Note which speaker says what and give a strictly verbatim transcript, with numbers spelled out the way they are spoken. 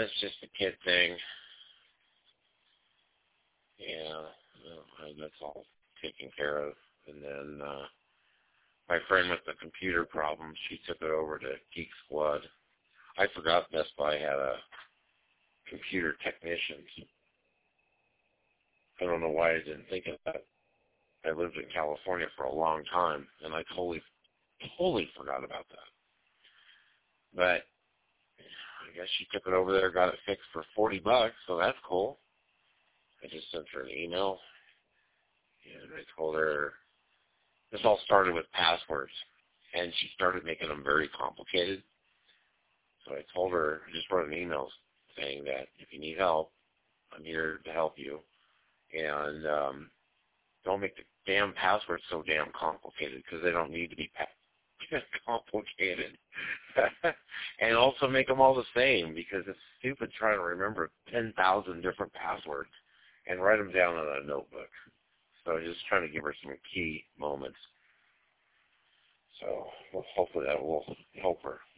Speaker 1: it's just a kid thing. Yeah, well, that's all taken care of. And then uh, my friend with the computer problem, she took it over to Geek Squad. I forgot Best Buy had a computer technician. I don't know why I didn't think of that. I lived in California for a long time, and I totally, totally forgot about that. But I guess she took it over there, got it fixed for forty bucks, so that's cool. I just sent her an email, and I told her this all started with passwords, and she started making them very complicated. So I told her, I just wrote an email saying that if you need help, I'm here to help you, and um, don't make the damn passwords so damn complicated because they don't need to be pa- complicated. And also make them all the same because it's stupid trying to remember ten thousand different passwords and write them down on a notebook. So just trying to give her some key moments. So well, hopefully that will help her.